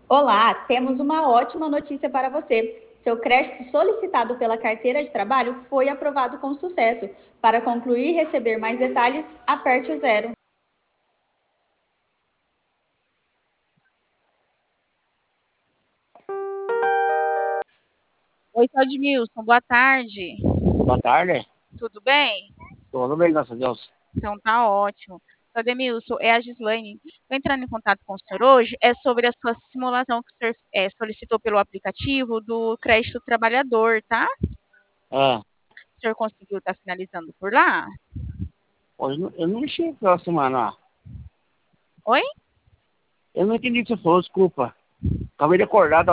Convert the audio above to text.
Olá, temos uma ótima notícia para você. Seu crédito solicitado pela carteira de trabalho foi aprovado com sucesso. Para concluir e receber mais detalhes, aperte o zero. Oi, Edmilson, boa tarde. Boa tarde. Tudo bem? Tudo bem, graças a Deus. Então tá ótimo. Edmilson, é a Gislaine. Estou entrando em contato com o senhor hoje, é sobre a sua simulação que o senhor solicitou pelo aplicativo do crédito trabalhador, tá? Ah, O senhor conseguiu estar finalizando por lá? hoje eu não mexi pela semana. Oi? Eu não entendi o que você falou, desculpa. Acabei de acordar,